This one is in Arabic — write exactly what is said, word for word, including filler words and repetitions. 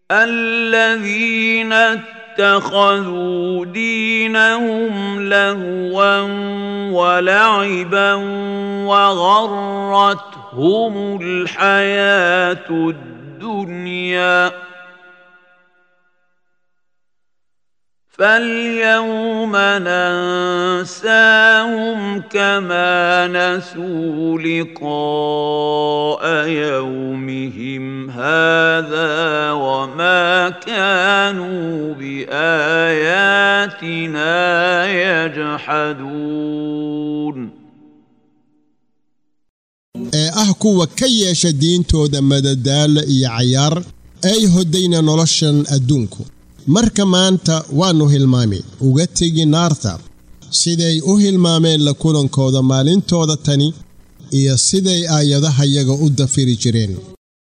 الذين اتخذوا دينهم لهوا ولعبا وغرتهم الحياة الدنيا فاليوم ننساهم كما نسوا لقاء يومهم هذا وما كانوا بآياتنا يجحدون ee ah kuwa ka yeesha diintooda madadaalo iyo cayaar ay hodayna noloshan adduunku marka maanta waanu hilmaamay uga tagi naarta siday u hilmaameen la kulankooda maalintooda tani iyo siday aayadaha yaga u dafiri jireen